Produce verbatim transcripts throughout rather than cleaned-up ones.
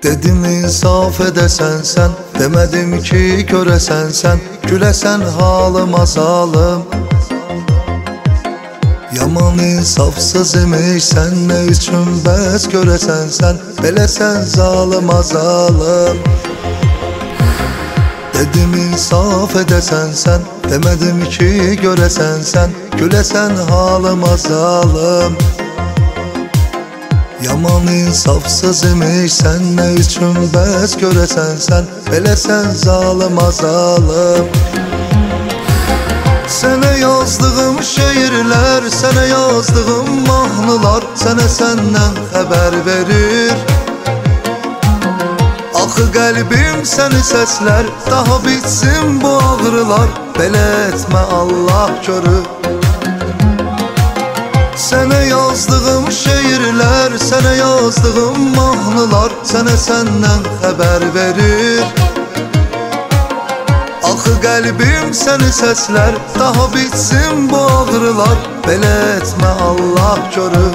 Dedim insaf edəsən sən, demədim ki görəsən sən, güləsən halıma zalım. Yaman insafsız imiş sən, nə üçün bəs görəsən sən, beləsən zalıma zalım. Dedim insaf edəsən sən, demədim ki görəsən sən, güləsən halıma zalım. Yaman insafsız imiş sən, nə üçün bəs görəsən sən, beləsən zalıma zalım. Sənə yazdığım şeirlər, sənə yazdığım mahnılar, sənə səndən xəbər verir. Axı qəlbim səni səslər, daha bitsin bu ağrılar, belə etmə Allah görür. Sənə yazdığım şeirlər, sənə yazdığım mahnılar, sənə səndən xəbər verir. Axı qəlbim səni səslər, daha bitsin bu ağrılar, belə etmə Allah görür.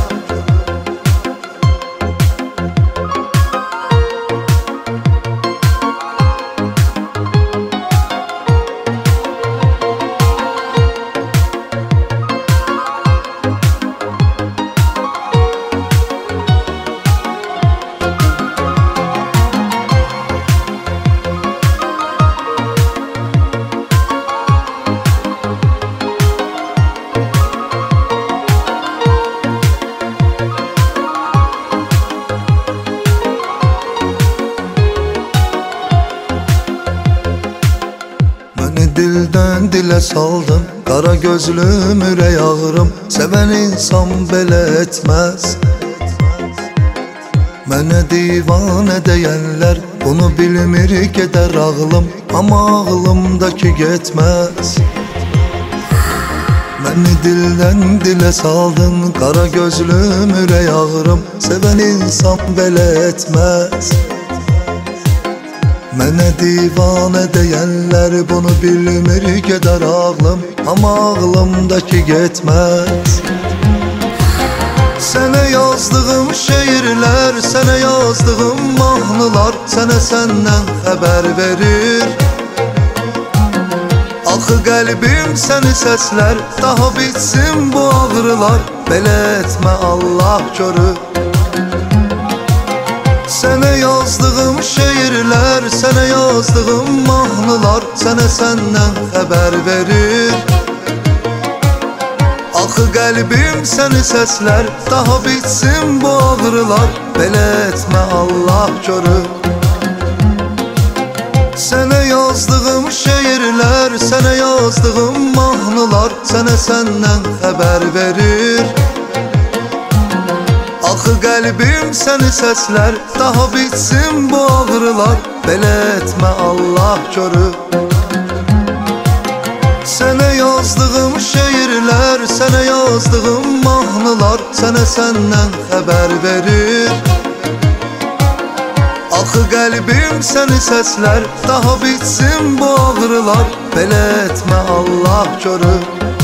Dildən dilə saldım, qara gözlüm ürək ağrım, sevən insan belə etməz. Mənə divanə deyənlər, bunu bilmir gedər ağlım, amma ağlımdakı getməz. Məni dildən dilə saldın, qara gözlüm ürək ağrım, sevən insan belə etməz. Mənə divanə deyənlər, bunu bilmir gedər ağlım, amma ağlımdakı getməz. Sənə yazdığım şeirlər, sənə yazdığım mahnılar, sənə səndən xəbər verir. Axı qəlbim səni səslər, daha bitsin bu ağrılar, belə etmə Allah görür. Sənə yazdığım şeirlər, sənə yazdığım mahnılar, sənə səndən xəbər verir. Axı qəlbim səni səslər, daha bitsin bu ağrılar, belə etmə Allah görür. Sənə yazdığım şeirlər, sənə yazdığım mahnılar, sənə səndən xəbər verir. Axı qəlbim səni səslər, daha bitsin bu ağrılar, belə etmə Allah görür. Sənə yazdığım şeirlər, sənə yazdığım mahnılar, sənə səndən xəbər verir. Axı qəlbim səni səslər, daha bitsin bu ağrılar, belə etmə Allah görür.